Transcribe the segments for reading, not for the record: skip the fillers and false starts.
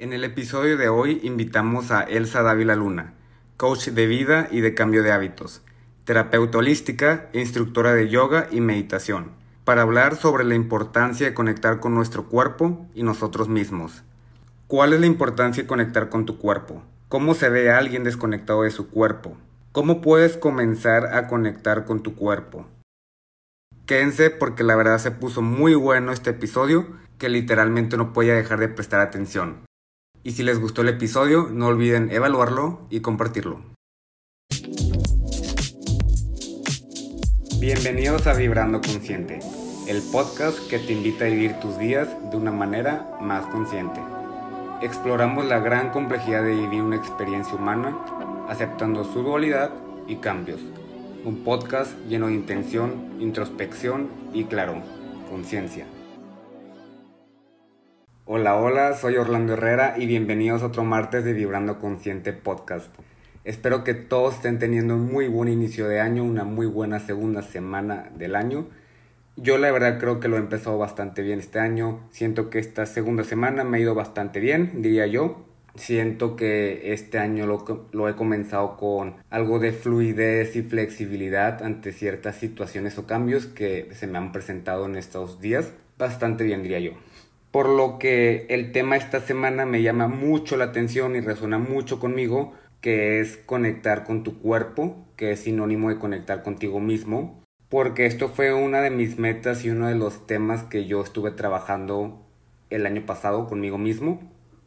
En el episodio de hoy invitamos a Elsa Dávila Luna, coach de vida y de cambio de hábitos, terapeuta holística e instructora de yoga y meditación, para hablar sobre la importancia de conectar con nuestro cuerpo y nosotros mismos. ¿Cuál es la importancia de conectar con tu cuerpo? ¿Cómo se ve a alguien desconectado de su cuerpo? ¿Cómo puedes comenzar a conectar con tu cuerpo? Quédense porque la verdad se puso muy bueno este episodio que literalmente no podía dejar de prestar atención. Y si les gustó el episodio, no olviden evaluarlo y compartirlo. Bienvenidos a Vibrando Consciente, el podcast que te invita a vivir tus días de una manera más consciente. Exploramos la gran complejidad de vivir una experiencia humana, aceptando su dualidad y cambios. Un podcast lleno de intención, introspección y, claro, conciencia. Hola, soy Orlando Herrera y bienvenidos a otro martes de Vibrando Consciente Podcast. Espero que todos estén teniendo un muy buen inicio de año, una muy buena segunda semana del año. Yo la verdad creo que lo he empezado bastante bien este año. Siento que esta segunda semana me ha ido bastante bien, diría yo. Siento que este año lo he comenzado con algo de fluidez y flexibilidad ante ciertas situaciones o cambios que se me han presentado en estos días. Bastante bien, diría yo. Por lo que el tema esta semana me llama mucho la atención y resuena mucho conmigo, que es conectar con tu cuerpo, que es sinónimo de conectar contigo mismo. Porque esto fue una de mis metas y uno de los temas que yo estuve trabajando el año pasado conmigo mismo.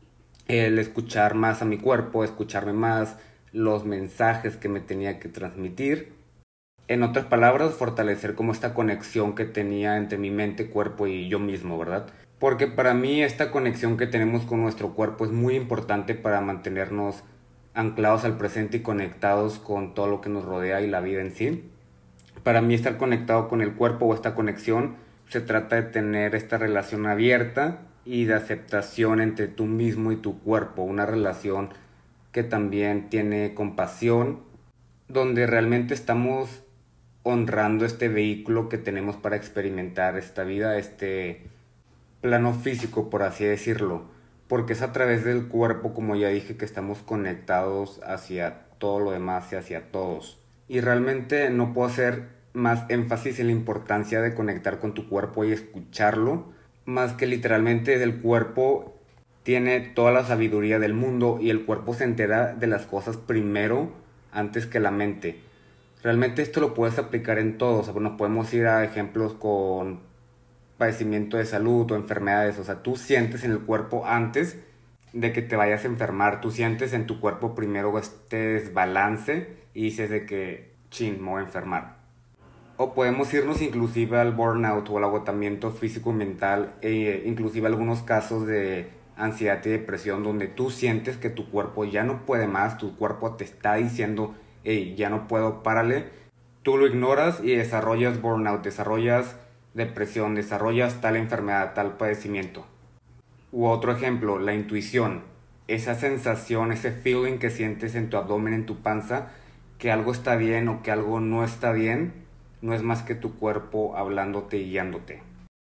El escuchar más a mi cuerpo, escucharme más, los mensajes que me tenía que transmitir. En otras palabras, fortalecer como esta conexión que tenía entre mi mente, cuerpo y yo mismo, ¿verdad? Porque para mí esta conexión que tenemos con nuestro cuerpo es muy importante para mantenernos anclados al presente y conectados con todo lo que nos rodea y la vida en sí. Para mí estar conectado con el cuerpo o esta conexión se trata de tener esta relación abierta y de aceptación entre tú mismo y tu cuerpo, una relación que también tiene compasión, donde realmente estamos honrando este vehículo que tenemos para experimentar esta vida, este plano físico, por así decirlo, porque es a través del cuerpo, como ya dije, que estamos conectados hacia todo lo demás y hacia todos. Y realmente no puedo hacer más énfasis en la importancia de conectar con tu cuerpo y escucarlo, más que literalmente el cuerpo tiene toda la sabiduría del mundo y el cuerpo se entera de las cosas primero antes que la mente. Realmente esto lo puedes aplicar en todo, o sea, nos podemos ir a ejemplos con padecimiento de salud o enfermedades, o sea, tú sientes en el cuerpo antes de que te vayas a enfermar, tú sientes en tu cuerpo primero este desbalance y dices de que, chin, me voy a enfermar. O podemos irnos inclusive al burnout o al agotamiento físico y mental, inclusive algunos casos de ansiedad y depresión donde tú sientes que tu cuerpo ya no puede más, tu cuerpo te está diciendo, hey, ya no puedo, párale. Tú lo ignoras y desarrollas burnout, desarrollas depresión, desarrollas tal enfermedad, tal padecimiento. U otro ejemplo, la intuición, esa sensación, ese feeling que sientes en tu abdomen, en tu panza, que algo está bien o que algo no está bien, no es más que tu cuerpo hablándote y guiándote.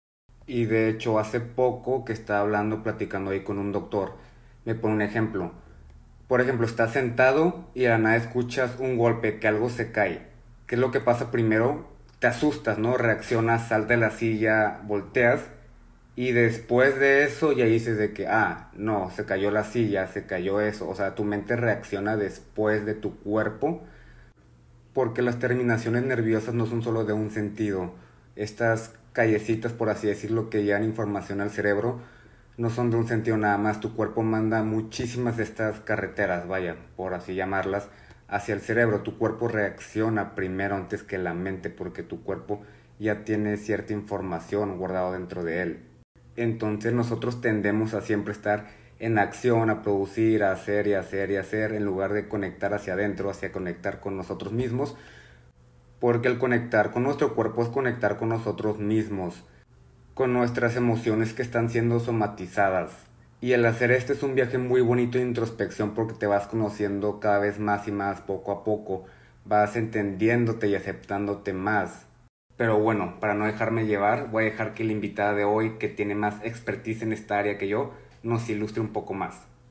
Y de hecho hace poco que estaba platicando ahí con un doctor, me pone un ejemplo. Por ejemplo, estás sentado y de la nada escuchas un golpe, que algo se cae. ¿Qué es lo que pasa primero? Te asustas, ¿no? Reaccionas, saltas de la silla, volteas y después de eso ya dices de que, no, se cayó la silla, se cayó eso. O sea, tu mente reacciona después de tu cuerpo porque las terminaciones nerviosas no son solo de un sentido. Estas callecitas, por así decirlo, que llevan información al cerebro, no son de un sentido nada más. Tu cuerpo manda muchísimas de estas carreteras, vaya, por así llamarlas, hacia el cerebro. Tu cuerpo reacciona primero antes que la mente porque tu cuerpo ya tiene cierta información guardada dentro de él. Entonces nosotros tendemos a siempre estar en acción, a producir, a hacer y hacer y hacer, en lugar de conectar hacia adentro, hacia conectar con nosotros mismos, porque el conectar con nuestro cuerpo es conectar con nosotros mismos, con nuestras emociones que están siendo somatizadas. Y el hacer esto es un viaje muy bonito de introspección porque te vas conociendo cada vez más y más poco a poco, vas entendiéndote y aceptándote más. Pero bueno, para no dejarme llevar, voy a dejar que la invitada de hoy, que tiene más expertise en esta área que yo, nos ilustre un poco más.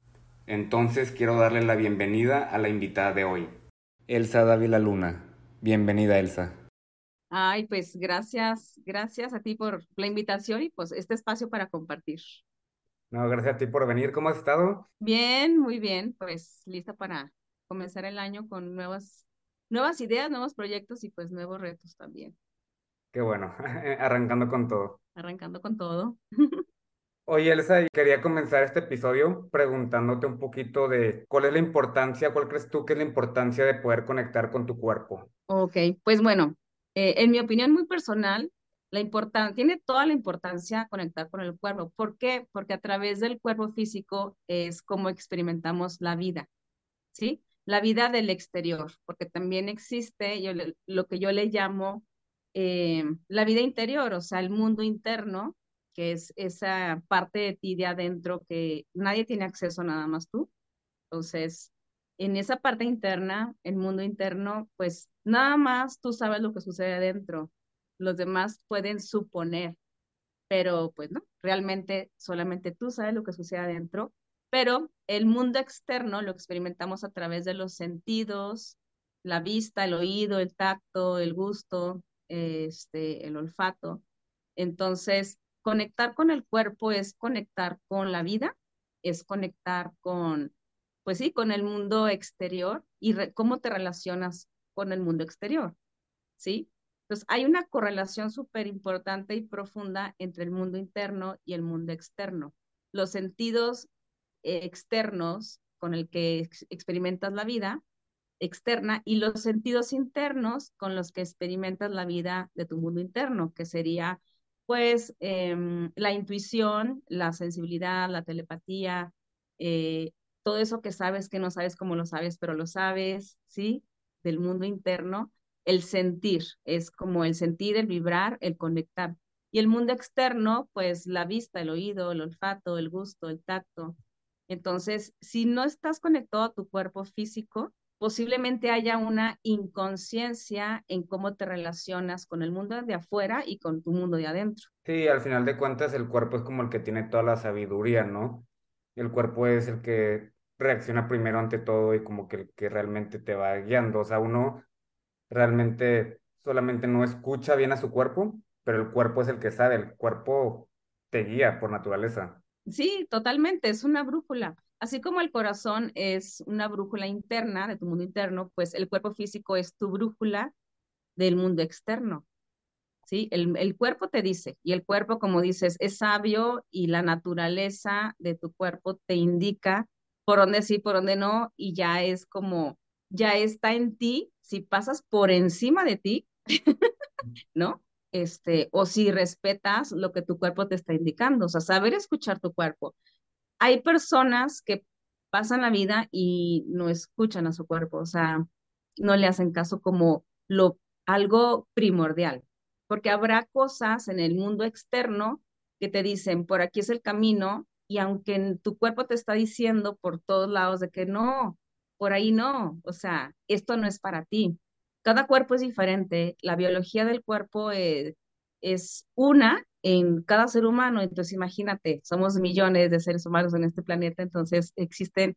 Entonces quiero darle la bienvenida a la invitada de hoy, Elsa Dávila Luna. Bienvenida, Elsa. Ay, pues gracias a ti por la invitación y pues este espacio para compartir. No, gracias a ti por venir. ¿Cómo has estado? Bien, muy bien, pues lista para comenzar el año con nuevas ideas, nuevos proyectos y pues nuevos retos también, Qué bueno, arrancando con todo. arrancando con todo. Oye, Elsa, quería comenzar este episodio preguntándote un poquito de cuál es la importancia, cuál crees tú que es la importancia de poder conectar con tu cuerpo. Ok, pues bueno, en mi opinión muy personal, tiene toda la importancia conectar con el cuerpo. ¿Por qué? Porque a través del cuerpo físico es como experimentamos la vida. ¿Sí? La vida del exterior, porque también existe lo que yo le llamo la vida interior, o sea, el mundo interno, que es esa parte de ti de adentro que nadie tiene acceso, nada más tú. Entonces, en esa parte interna, el mundo interno, pues nada más tú sabes lo que sucede adentro. Los demás pueden suponer, pero pues no, realmente solamente tú sabes lo que sucede adentro, pero el mundo externo lo experimentamos a través de los sentidos, la vista, el oído, el tacto, el gusto, el olfato. Entonces, conectar con el cuerpo es conectar con la vida, es conectar con, pues sí, con el mundo exterior y cómo te relacionas con el mundo exterior. ¿Sí? Entonces, hay una correlación súper importante y profunda entre el mundo interno y el mundo externo. Los sentidos externos con el que experimentas la vida externa y los sentidos internos con los que experimentas la vida de tu mundo interno, que sería pues la intuición, la sensibilidad, la telepatía, eh, todo eso que sabes que no sabes cómo lo sabes, pero lo sabes, ¿sí? Del mundo interno, el sentir, es como el sentir, el vibrar, el conectar. Y el mundo externo, pues la vista, el oído, el olfato, el gusto, el tacto. Entonces, si no estás conectado a tu cuerpo físico, posiblemente haya una inconsciencia en cómo te relacionas con el mundo de afuera y con tu mundo de adentro. Sí, al final de cuentas el cuerpo es como el que tiene toda la sabiduría, ¿no? El cuerpo es el que reacciona primero ante todo y como que el que realmente te va guiando. O sea, uno realmente solamente no escucha bien a su cuerpo, pero el cuerpo es el que sabe, el cuerpo te guía por naturaleza. Sí, totalmente, es una brújula. Así como el corazón es una brújula interna de tu mundo interno, pues el cuerpo físico es tu brújula del mundo externo. ¿Sí? El cuerpo te dice, y el cuerpo, como dices, es sabio y la naturaleza de tu cuerpo te indica por dónde sí, por dónde no, y ya es como, ya está en ti, si pasas por encima de ti, ¿no? O si respetas lo que tu cuerpo te está indicando, o sea, saber escuchar tu cuerpo. Hay personas que pasan la vida y no escuchan a su cuerpo, o sea, no le hacen caso como algo primordial, porque habrá cosas en el mundo externo que te dicen, por aquí es el camino, y aunque tu cuerpo te está diciendo por todos lados de que no, por ahí no, o sea, esto no es para ti. Cada cuerpo es diferente, la biología del cuerpo es una en cada ser humano. Entonces, imagínate, somos millones de seres humanos en este planeta, entonces existen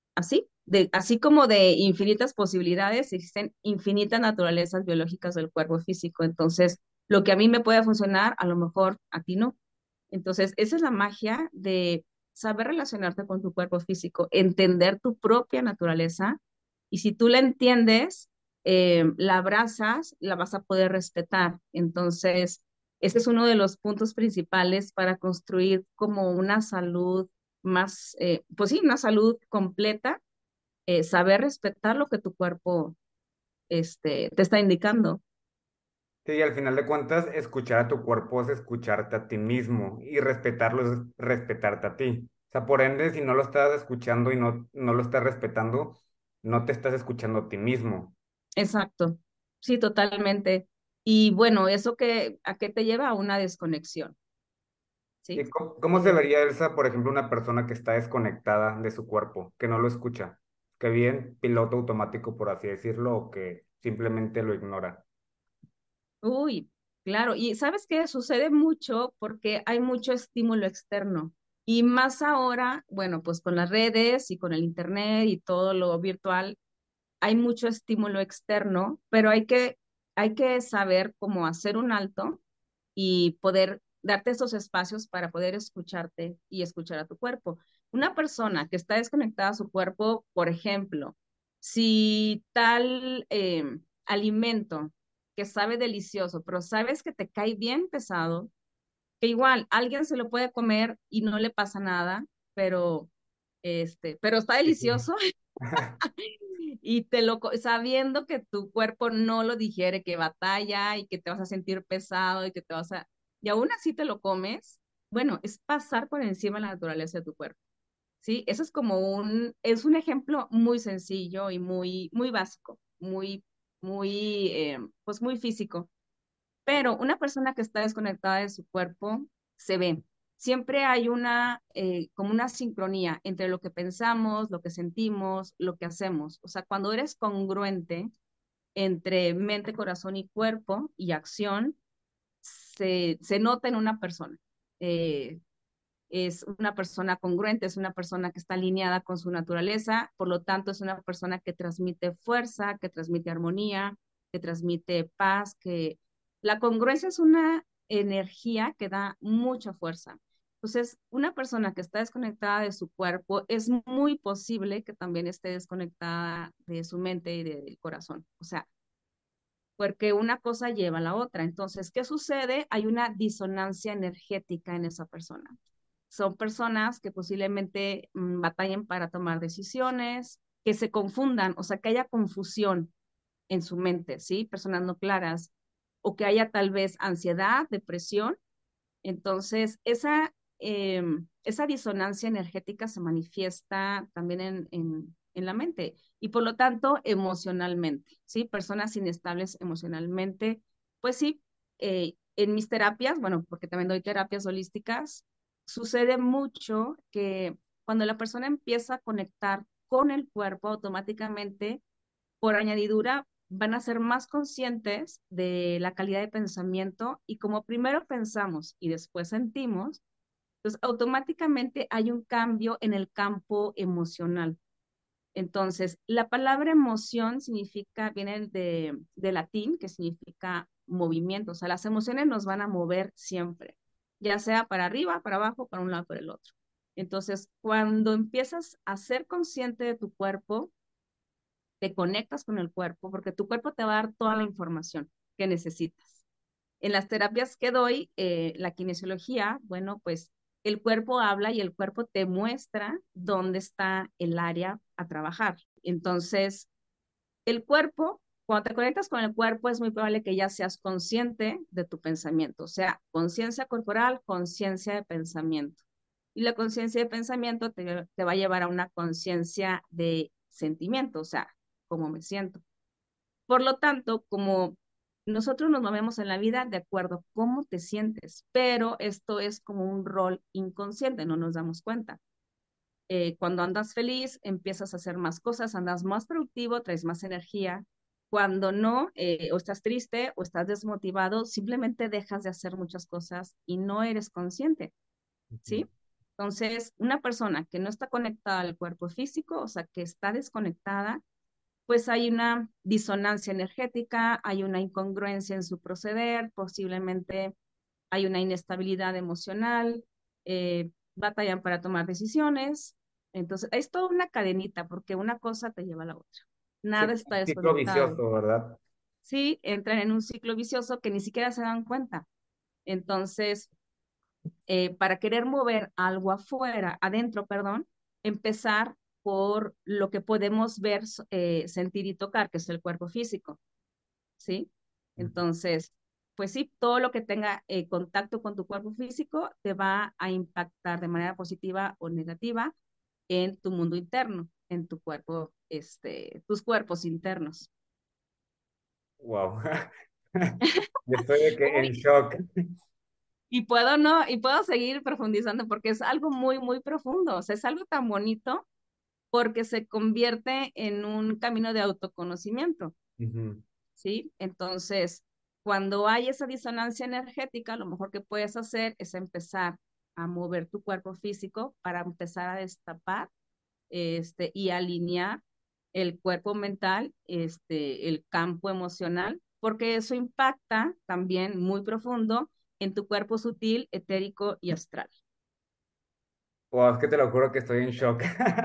así como de infinitas posibilidades, existen infinitas naturalezas biológicas del cuerpo físico. Entonces, lo que a mí me puede funcionar, a lo mejor a ti no. Entonces, esa es la magia de saber relacionarte con tu cuerpo físico, entender tu propia naturaleza y si tú la entiendes, la abrazas, la vas a poder respetar. Entonces, ese es uno de los puntos principales para construir como una salud más, pues sí, una salud completa, saber respetar lo que tu cuerpo te está indicando. Sí, al final de cuentas, escuchar a tu cuerpo es escucharte a ti mismo y respetarlo es respetarte a ti. O sea, por ende, si no lo estás escuchando y no lo estás respetando, no te estás escuchando a ti mismo. Exacto, sí, totalmente. Y bueno, eso ¿a qué te lleva? A una desconexión, ¿sí? ¿Y cómo se Eh, vería, Elsa, por ejemplo, una persona que está desconectada de su cuerpo, que no lo escucha, que bien piloto automático, por así decirlo, o que simplemente lo ignora? Uy, claro. Y sabes qué sucede mucho porque hay mucho estímulo externo. Y más ahora, bueno, pues con las redes y con el internet y todo lo virtual, hay mucho estímulo externo, pero hay que saber cómo hacer un alto y poder darte esos espacios para poder escucharte y escuchar a tu cuerpo. Una persona que está desconectada a su cuerpo, por ejemplo, si tal alimento que sabe delicioso, pero sabes que te cae bien pesado, que igual alguien se lo puede comer y no le pasa nada, pero pero está Sí, sí. delicioso y sabiendo que tu cuerpo no lo digiere, que batalla y que te vas a sentir pesado y que te vas a, y aún así te lo comes, bueno, es pasar por encima de la naturaleza de tu cuerpo, ¿sí? Eso es como es un ejemplo muy sencillo y muy básico, pues muy físico, pero una persona que está desconectada de su cuerpo se ve. Siempre hay como una sincronía entre lo que pensamos, lo que sentimos, lo que hacemos. O sea, cuando eres congruente entre mente, corazón y cuerpo y acción, se nota en una persona. Eh, es una persona congruente, es una persona que está alineada con su naturaleza, por lo tanto es una persona que transmite fuerza, que transmite armonía, que transmite paz, que la congruencia es una energía que da mucha fuerza. Entonces, una persona que está desconectada de su cuerpo es muy posible que también esté desconectada de su mente y del corazón. O sea, porque una cosa lleva a la otra. Entonces, ¿qué sucede? Hay una disonancia energética en esa persona. Son personas que posiblemente batallen para tomar decisiones, que se confundan, o sea, que haya confusión en su mente, ¿sí? Personas no claras, o que haya tal vez ansiedad, depresión. Entonces, esa disonancia energética se manifiesta también en la mente y por lo tanto emocionalmente, ¿sí? Personas inestables emocionalmente, pues sí, en mis terapias, bueno, porque también doy terapias holísticas, sucede mucho que cuando la persona empieza a conectar con el cuerpo automáticamente, por añadidura, van a ser más conscientes de la calidad de pensamiento y como primero pensamos y después sentimos, entonces automáticamente hay un cambio en el campo emocional. Entonces, la palabra emoción viene de latín, que significa movimiento, o sea, las emociones nos van a mover siempre, ya sea para arriba, para abajo, para un lado, para el otro. Entonces, cuando empiezas a ser consciente de tu cuerpo, te conectas con el cuerpo, porque tu cuerpo te va a dar toda la información que necesitas. En las terapias que doy, la kinesiología, bueno, pues el cuerpo habla y el cuerpo te muestra dónde está el área a trabajar. Entonces, el cuerpo, cuando te conectas con el cuerpo, es muy probable que ya seas consciente de tu pensamiento, o sea, conciencia corporal, conciencia de pensamiento. Y la conciencia de pensamiento te va a llevar a una conciencia de sentimiento, o sea, cómo me siento. Por lo tanto, como nosotros nos movemos en la vida de acuerdo a cómo te sientes, pero esto es como un rol inconsciente, no nos damos cuenta. Cuando andas feliz, empiezas a hacer más cosas, andas más productivo, traes más energía. Cuando no, o estás triste o estás desmotivado, simplemente dejas de hacer muchas cosas y no eres consciente, ¿sí? Entonces, una persona que no está conectada al cuerpo físico, o sea, que está desconectada, pues hay una disonancia energética, hay una incongruencia en su proceder, posiblemente hay una inestabilidad emocional, batallan para tomar decisiones. Entonces, es toda una cadenita porque una cosa te lleva a la otra. Sí, Nada está un ciclo desconectado. vicioso, ¿verdad? Sí, entran en un ciclo vicioso que ni siquiera se dan cuenta. Entonces, para querer mover algo afuera, adentro, perdón, empezar por lo que podemos ver, sentir y tocar, que es el cuerpo físico, ¿sí? Ujú. Entonces, pues sí, todo lo que tenga contacto con tu cuerpo físico te va a impactar de manera positiva o negativa en tu mundo interno, en tu cuerpo, tus cuerpos internos. Wow. Yo estoy de que en Uy, shock. y puedo no, y puedo seguir profundizando porque es algo muy profundo, o sea, es algo tan bonito porque se convierte en un camino de autoconocimiento, Ujú. ¿sí? Entonces, cuando hay esa disonancia energética, lo mejor que puedes hacer es empezar a mover tu cuerpo físico para empezar a destapar y alinear el cuerpo mental, el campo emocional, porque eso impacta también muy profundo en tu cuerpo sutil, etérico y astral. O es que te lo juro que estoy en shock.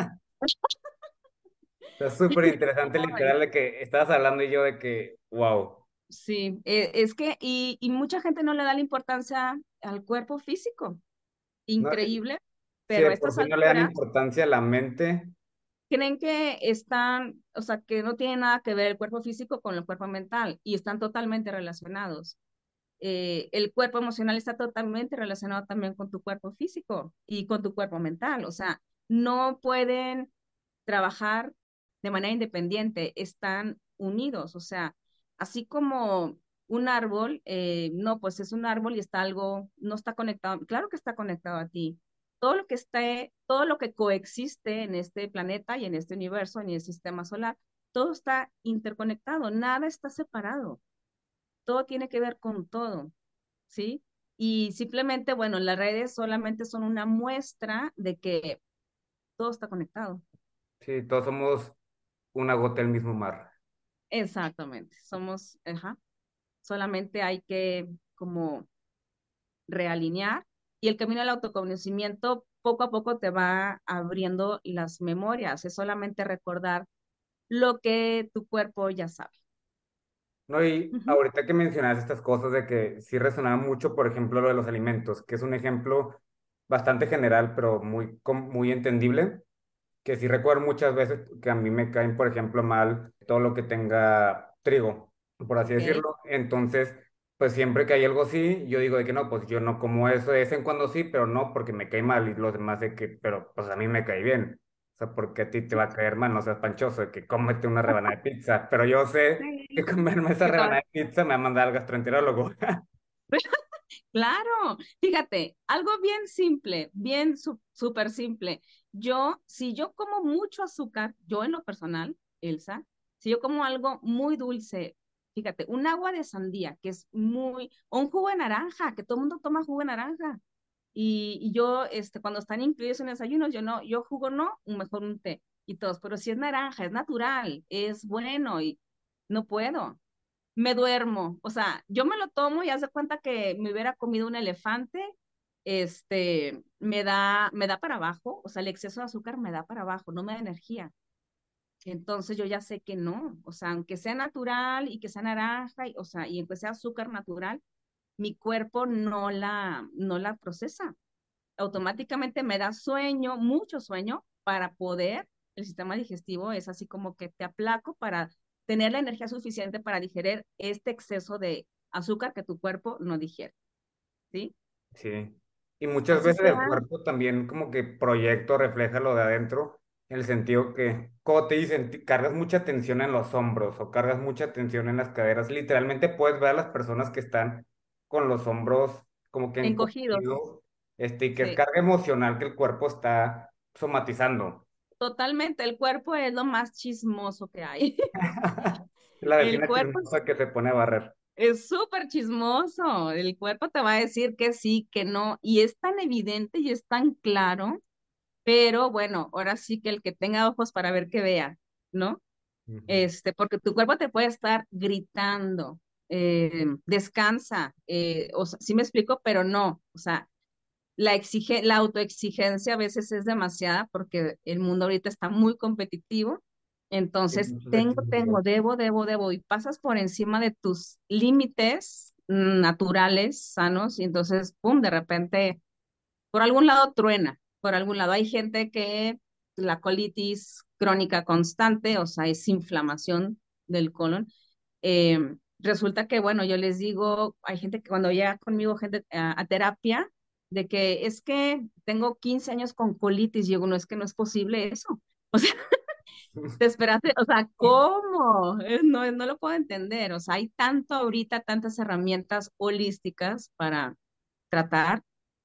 Está súper interesante, Ay, literal, de que estabas hablando y yo de que, wow. sí, es que, y mucha gente no le da la importancia al cuerpo físico, No, increíble, si pero de a por estas sí no le dan alturas importancia a la mente, creen que están, o sea, que no tiene nada que ver el cuerpo físico con el cuerpo mental y están totalmente relacionados. El cuerpo emocional está totalmente relacionado también con tu cuerpo físico y con tu cuerpo mental. O sea, no pueden trabajar de manera independiente, están unidos. O sea, así como un árbol, no, pues es un árbol y está algo, no está conectado, claro que está conectado a ti. Todo lo que coexiste en este planeta y en este universo, en el sistema solar, todo está interconectado, nada está separado, todo tiene que ver con todo. ¿Sí? Y simplemente, bueno, las redes solamente son una muestra de que todo está conectado. sí, todos somos una gota del mismo mar. Exactamente, somos, ajá, solamente hay que como realinear y el camino al autoconocimiento poco a poco te va abriendo las memorias, es solamente recordar lo que tu cuerpo ya sabe. No, y Ujú. ahorita que mencionas estas cosas de que sí resonaba mucho, por ejemplo, lo de los alimentos, que es un ejemplo bastante general, pero muy, muy entendible, que sí recuerdo muchas veces que a mí me caen, por ejemplo, mal todo lo que tenga trigo, por así Ok. decirlo. Entonces, pues siempre que hay algo así, yo digo de que no, pues yo no como eso, de vez en cuando sí, pero no porque me cae mal y los demás de que, pero pues a mí me cae bien. O sea, porque a ti te va a caer mal, no seas panchoso, de que cómete una rebanada de pizza, pero yo sé que Sí. comerme esa ¿Qué tal? rebanada de pizza me va a mandar al gastroenterólogo. Claro, fíjate, algo bien simple, bien súper simple. Si yo como mucho azúcar, yo en lo personal, Elsa, si yo como algo muy dulce, fíjate, un agua de sandía, que es o un jugo de naranja, que todo el mundo toma jugo de naranja. Y yo, cuando están incluidos en desayunos, yo no, yo jugo no, mejor un té y todos, pero si es naranja, es natural, es bueno y no puedo me duermo. O sea, yo me lo tomo y haz de cuenta que me hubiera comido un elefante, me da para abajo, o sea, el exceso de azúcar me da para abajo, no me da energía. Entonces yo ya sé que no, o sea, aunque sea natural y que sea naranja, o sea, y aunque sea azúcar natural, mi cuerpo no la procesa. Automáticamente me da sueño, mucho sueño, para poder, el sistema digestivo es así como que te aplaco para tener la energía suficiente para digerir este exceso de azúcar que tu cuerpo no digiere, ¿sí? Sí. Y muchas Así veces el sea, cuerpo también como que proyecta o refleja lo de adentro, en el sentido que, como te dicen, cargas mucha tensión en los hombros o cargas mucha tensión en las caderas. Literalmente puedes ver a las personas que están con los hombros como que encogidos, encogidos, y que es sí. carga emocional que el cuerpo está somatizando. Totalmente, el cuerpo es lo más chismoso que hay. La El vecina cuerpo chismosa que se pone a barrer. es súper chismoso. El cuerpo te va a decir que sí, que no, y es tan evidente y es tan claro. Pero bueno, ahora sí que el que tenga ojos para ver que vea, ¿no? Ujú. Porque tu cuerpo te puede estar gritando, descansa, o sea, sí me explico, pero no, o sea, la autoexigencia a veces es demasiada porque el mundo ahorita está muy competitivo, Sí, entonces muchos estímulos. debo, y pasas por encima de tus límites naturales, sanos, y entonces, pum, de repente por algún lado truena, por algún lado. Hay gente que la colitis crónica constante, o sea, es inflamación del colon. Resulta que, bueno, yo les digo, hay gente que cuando llega conmigo, gente a terapia, de que es que tengo 15 años con colitis, y digo, no, es que no es posible eso. O sea, te esperaste, o sea, ¿cómo? No, no lo puedo entender. O sea, hay tanto ahorita, tantas herramientas holísticas tratar,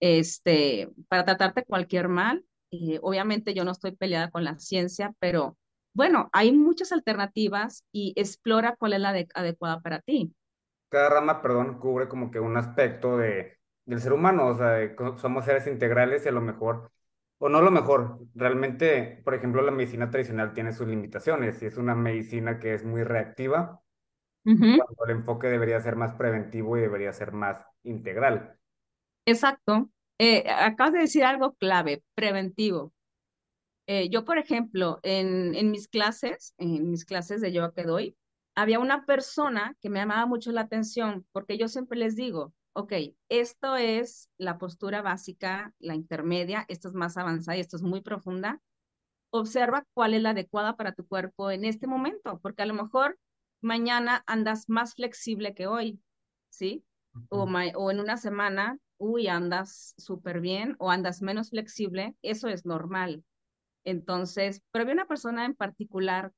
para tratarte cualquier mal. Obviamente yo no estoy peleada con la ciencia, pero bueno, hay muchas alternativas y explora cuál es la adecuada para ti. Cada rama, perdón, cubre como que un aspecto del ser humano, o sea, somos seres integrales y a lo mejor, o no lo mejor, realmente, por ejemplo, la medicina tradicional tiene sus limitaciones y es una medicina que es muy reactiva, Ujú. cuando el enfoque debería ser más preventivo y debería ser más integral. Exacto. Acabas de decir algo clave, preventivo. Yo, por ejemplo, en mis clases de yoga que doy, había una persona que me llamaba mucho la atención porque yo siempre les digo, ok, esto es la postura básica, la intermedia, esto es más avanzada y esto es muy profunda. Observa cuál es la adecuada para tu cuerpo en este momento, porque a lo mejor mañana andas más flexible que hoy, ¿sí? Ujú, O en una semana, uy, andas súper bien o andas menos flexible, eso es normal. Entonces, pero había una persona en particular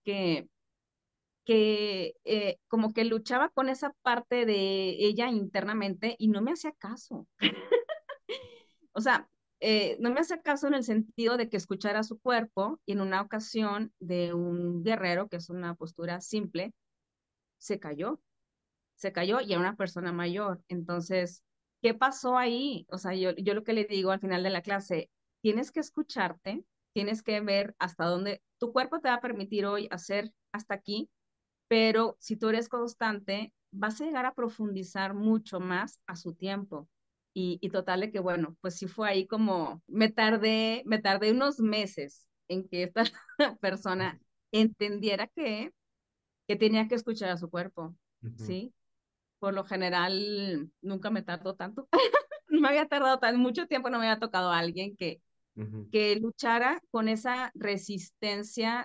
que como que luchaba con esa parte de ella internamente y no me hacía caso. O sea, no me hacía caso en el sentido de que escuchara su cuerpo y en una ocasión de un guerrero, que es una postura simple, se cayó, se cayó y era una persona mayor. Entonces, ¿qué pasó ahí? O sea, yo lo que le digo al final de la clase, tienes que escucharte, tienes que ver hasta dónde tu cuerpo te va a permitir hoy hacer hasta aquí, pero si tú eres constante, vas a llegar a profundizar mucho más a su tiempo. Y total de que, bueno, pues sí fue ahí como, me tardé unos meses en que esta persona entendiera que tenía que escuchar a su cuerpo, ujú, ¿sí? Por lo general, nunca me tardó tanto. No me había tardado tan mucho tiempo, no me había tocado a alguien ujú, que luchara con esa resistencia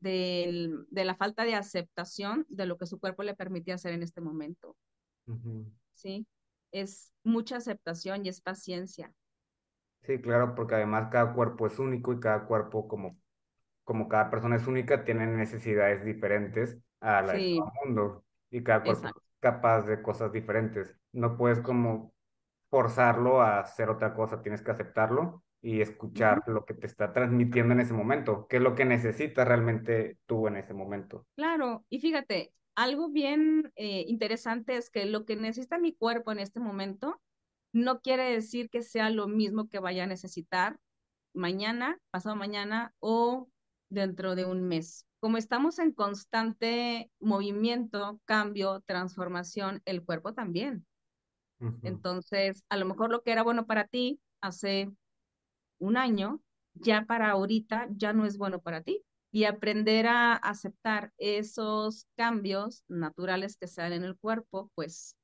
de la falta de aceptación de lo que su cuerpo le permitía hacer en este momento, ujú. ¿sí? Es mucha aceptación y es paciencia. Sí, claro, porque además cada cuerpo es único y cada cuerpo, como cada persona es única, tiene necesidades diferentes a la de todo Sí, el mundo y cada cuerpo exacto. es capaz de cosas diferentes. No puedes como forzarlo a hacer otra cosa, tienes que aceptarlo y escuchar Ujú. lo que te está transmitiendo en ese momento, qué es lo que necesitas realmente tú en ese momento. Claro, y fíjate, algo bien interesante es que lo que necesita mi cuerpo en este momento no quiere decir que sea lo mismo que vaya a necesitar mañana, pasado mañana o dentro de un mes. Como estamos en constante movimiento, cambio, transformación, el cuerpo también. Ujú, Entonces, a lo mejor lo que era bueno para ti hace un año, ya para ahorita ya no es bueno para ti. Y aprender a aceptar esos cambios naturales que se dan en el cuerpo, pues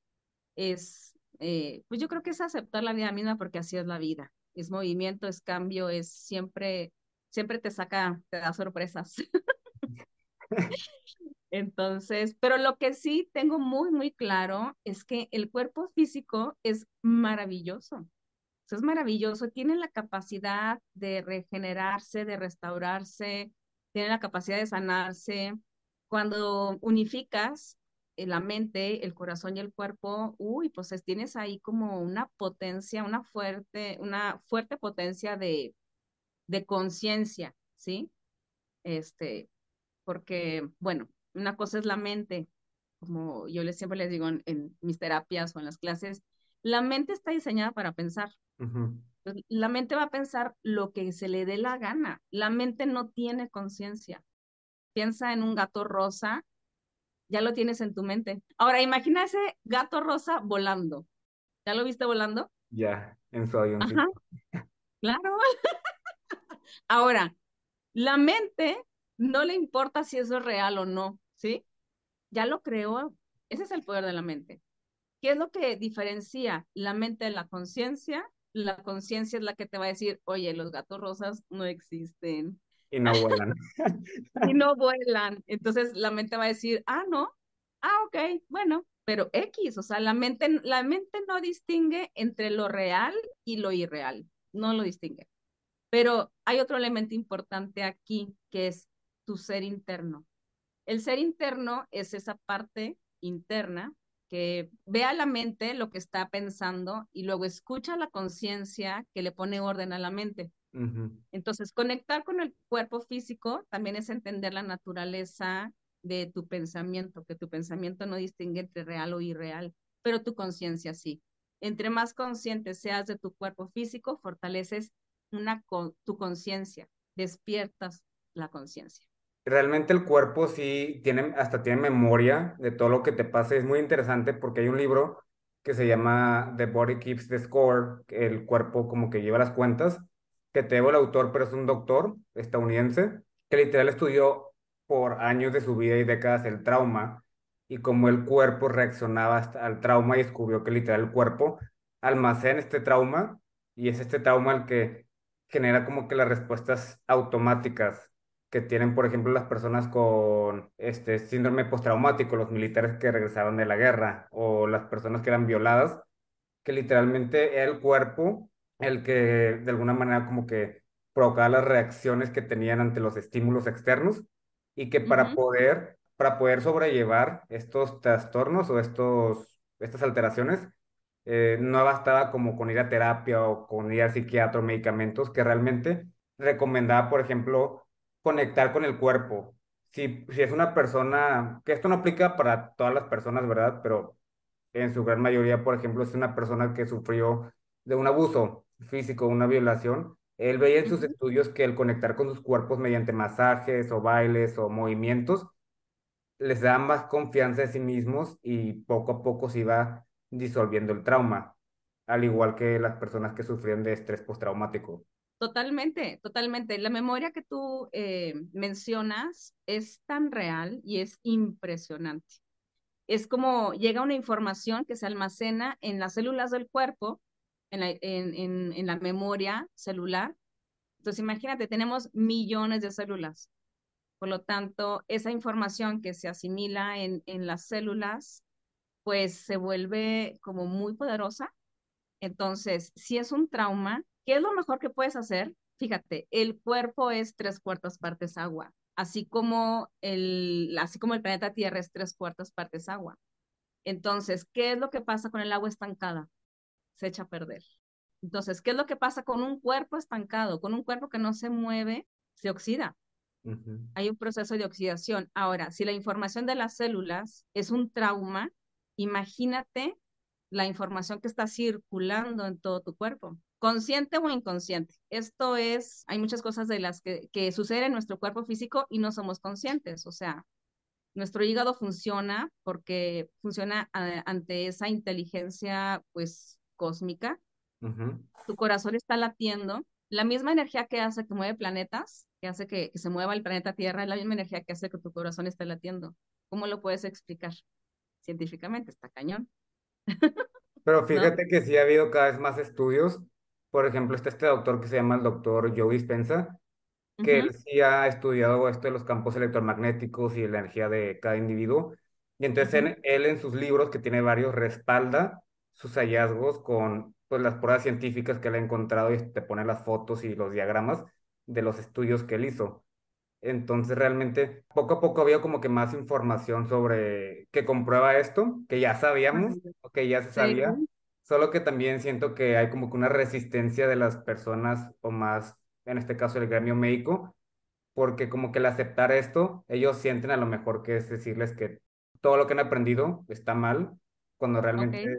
pues yo creo que es aceptar la vida misma porque así es la vida. Es movimiento, es cambio, es siempre te saca, te da sorpresas. Entonces, pero lo que sí tengo muy, muy claro es que el cuerpo físico es maravilloso. Eso es maravilloso. Tiene la capacidad de regenerarse, de restaurarse, tiene la capacidad de sanarse. Cuando unificas la mente, el corazón y el cuerpo, uy, pues tienes ahí como una potencia, una fuerte potencia de conciencia, ¿sí? Este, porque, bueno, una cosa es la mente, como siempre les digo en mis terapias o en las clases, la mente está diseñada para pensar. ujú. Pues, la mente va a pensar lo que se le dé la gana. La mente no tiene conciencia. Piensa en un gato rosa, ya lo tienes en tu mente. Ahora, imagina ese gato rosa volando. ¿Ya lo viste volando? Ya, en su Ajá, avioncito. claro. Ahora, la mente no le importa si eso es real o no, ¿sí? Ya lo creó. Ese es el poder de la mente. ¿Qué es lo que diferencia la mente de la conciencia? La conciencia es la que te va a decir, oye, los gatos rosas no existen Y no vuelan. y no vuelan. Entonces la mente va a decir, ah, no, ah, ok, bueno, pero X, o sea, la mente no distingue entre lo real y lo irreal, no lo distingue. Pero hay otro elemento importante aquí, que es tu ser interno. El ser interno es esa parte interna que ve a la mente lo que está pensando y luego escucha la conciencia que le pone orden a la mente. Ujú, Entonces, conectar con el cuerpo físico también es entender la naturaleza de tu pensamiento, que tu pensamiento no distingue entre real o irreal, pero tu conciencia sí. Entre más consciente seas de tu cuerpo físico, fortaleces tu conciencia, despiertas la conciencia. Realmente el cuerpo sí tiene, hasta tiene memoria de todo lo que te pasa. Es muy interesante porque hay un libro que se llama The Body Keeps the Score, que el cuerpo como que lleva las cuentas, que te debo el autor, pero es un doctor estadounidense que literal estudió por años de su vida y décadas el trauma y cómo el cuerpo reaccionaba al trauma y descubrió que literal el cuerpo almacena este trauma y es este trauma el que genera como que las respuestas automáticas que tienen, por ejemplo, las personas con este síndrome postraumático, los militares que regresaron de la guerra o las personas que eran violadas, que literalmente era el cuerpo el que de alguna manera como que provocaba las reacciones que tenían ante los estímulos externos y que Ujú, para poder sobrellevar estos trastornos o estas alteraciones, no bastaba como con ir a terapia o con ir al psiquiatra o medicamentos, que realmente recomendaba, por ejemplo, conectar con el cuerpo. Si es una persona, que esto no aplica para todas las personas, ¿verdad? Pero en su gran mayoría, por ejemplo, es una persona que sufrió de un abuso físico, una violación. Él veía en sus ujú. estudios que el conectar con sus cuerpos mediante masajes o bailes o movimientos les da más confianza en sí mismos y poco a poco se iba disolviendo el trauma, al igual que las personas que sufrían de estrés postraumático. Totalmente, totalmente. La memoria que tú mencionas es tan real y es impresionante. Es como llega una información que se almacena en las células del cuerpo, en la memoria celular. Entonces, imagínate, tenemos millones de células. Por lo tanto, esa información que se asimila en las células, pues se vuelve como muy poderosa. Entonces, si es un trauma, ¿qué es lo mejor que puedes hacer? Fíjate, el cuerpo es tres cuartas partes agua, así como el planeta Tierra es tres cuartas partes agua. Entonces, ¿qué es lo que pasa con el agua estancada? Se echa a perder. Entonces, ¿qué es lo que pasa con un cuerpo estancado? Con un cuerpo que no se mueve, se oxida. Ujú, Hay un proceso de oxidación. Ahora, si la información de las células es un trauma, imagínate la información que está circulando en todo tu cuerpo, consciente o inconsciente. Esto es, hay muchas cosas de las que suceden en nuestro cuerpo físico y no somos conscientes. O sea, nuestro hígado funciona porque funciona ante esa inteligencia, pues, cósmica. ujú. Tu corazón está latiendo. La misma energía que hace que mueve planetas, que hace que se mueva el planeta Tierra, es la misma energía que hace que tu corazón esté latiendo. ¿Cómo lo puedes explicar? Científicamente, está cañón, Pero ¿no? fíjate que sí ha habido cada vez más estudios. Por ejemplo, está este doctor que se llama el doctor Joe Dispenza, que Ujú, él sí ha estudiado esto de los campos electromagnéticos y la energía de cada individuo. Y entonces ujú. él en sus libros, que tiene varios, respalda sus hallazgos con pues, las pruebas científicas que él ha encontrado y te pone las fotos y los diagramas de los estudios que él hizo. Entonces realmente poco a poco había como que más información sobre que comprueba esto, que ya sabíamos o que ya se Sí, sabía, solo que también siento que hay como que una resistencia de las personas o más, en este caso el gremio médico, porque como que el aceptar esto, ellos sienten a lo mejor que es decirles que todo lo que han aprendido está mal, cuando realmente ok.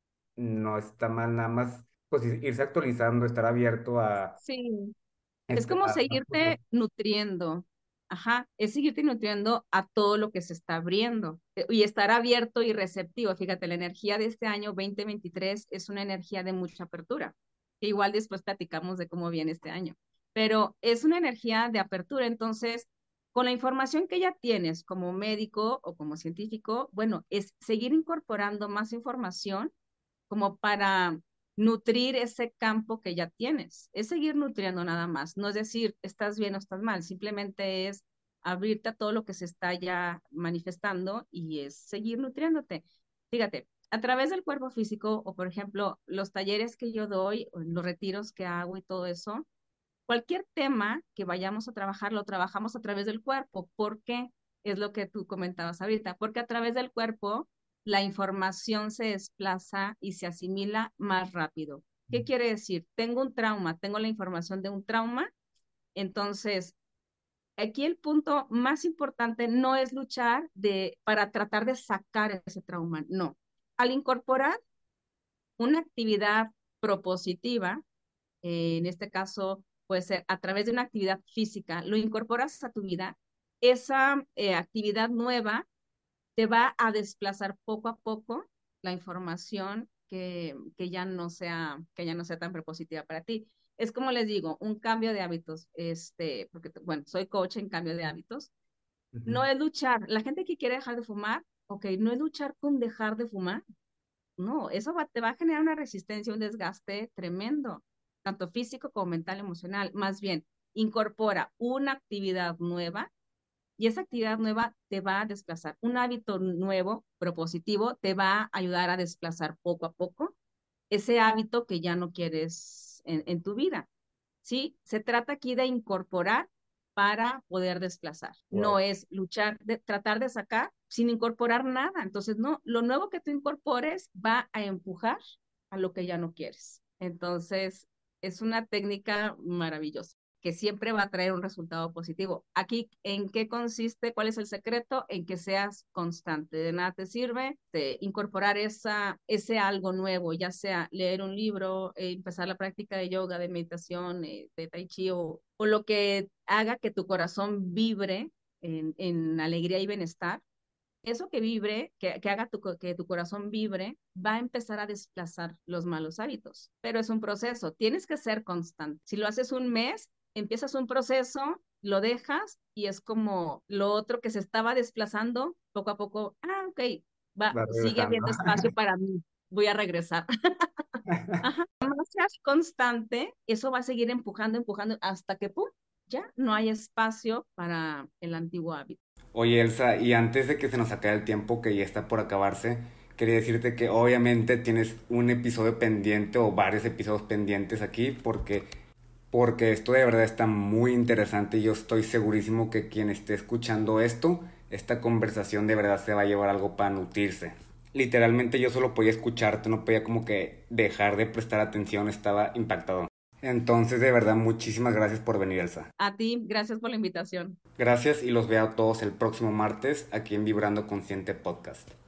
no está mal, nada más pues irse actualizando, estar abierto Sí, es como a más cosas. seguirte nutriendo. Ajá, es seguirte nutriendo a todo lo que se está abriendo y estar abierto y receptivo. Fíjate, la energía de este año 2023 es una energía de mucha apertura, que igual después platicamos de cómo viene este año, pero es una energía de apertura. Entonces, con la información que ya tienes como médico o como científico, bueno, es seguir incorporando más información como para nutrir ese campo que ya tienes. Es seguir nutriendo nada más. No es decir, estás bien o estás mal, simplemente es abrirte a todo lo que se está ya manifestando y es seguir nutriéndote. Fíjate, a través del cuerpo físico o, por ejemplo, los talleres que yo doy, o los retiros que hago y todo eso, cualquier tema que vayamos a trabajar, lo trabajamos a través del cuerpo. ¿Por qué? Es lo que tú comentabas ahorita, porque a través del cuerpo la información se desplaza y se asimila más rápido. ¿Qué quiere decir? Tengo un trauma, tengo la información de un trauma, entonces aquí el punto más importante no es luchar para tratar de sacar ese trauma, no. Al incorporar una actividad propositiva, en este caso puede ser a través de una actividad física, lo incorporas a tu vida, esa actividad nueva te va a desplazar poco a poco la información que ya no sea tan prepositiva para ti. Es como les digo, un cambio de hábitos, porque bueno, soy coach en cambio de hábitos. No Ujú. es luchar. La gente que quiere dejar de fumar, ok, no es luchar con dejar de fumar. No, te va a generar una resistencia, un desgaste tremendo, tanto físico como mental, emocional. Más bien, incorpora una actividad nueva y esa actividad nueva te va a desplazar. Un hábito nuevo, propositivo, te va a ayudar a desplazar poco a poco ese hábito que ya no quieres en tu vida. ¿Sí? Se trata aquí de incorporar para poder desplazar. No Wow. es luchar, tratar de sacar sin incorporar nada. Entonces, no, lo nuevo que tú incorpores va a empujar a lo que ya no quieres. Entonces, es una técnica maravillosa que siempre va a traer un resultado positivo. Aquí, ¿en qué consiste? ¿Cuál es el secreto? En que seas constante. De nada te sirve de incorporar ese algo nuevo, ya sea leer un libro, empezar la práctica de yoga, de meditación, de tai chi o lo que haga que tu corazón vibre en alegría y bienestar. Eso que vibre, que haga que tu corazón vibre, va a empezar a desplazar los malos hábitos. Pero es un proceso, tienes que ser constante. Si lo haces un mes, empiezas un proceso, lo dejas y es como lo otro que se estaba desplazando, poco a poco, ok, Va sigue regresando. habiendo espacio para mí, voy a regresar. Ajá, más seas constante, eso va a seguir empujando, empujando hasta que, ¡pum!, ya no hay espacio para el antiguo hábito. Oye, Elsa, y antes de que se nos acabe el tiempo, que ya está por acabarse, quería decirte que obviamente tienes un episodio pendiente o varios episodios pendientes aquí porque esto de verdad está muy interesante y yo estoy segurísimo que quien esté escuchando esto, esta conversación de verdad se va a llevar algo para nutrirse. Literalmente yo solo podía escucharte, no podía como que dejar de prestar atención, estaba impactado. Entonces de verdad muchísimas gracias por venir, Elsa. A ti, gracias por la invitación. Gracias y los veo a todos el próximo martes aquí en Vibrando Consciente Podcast.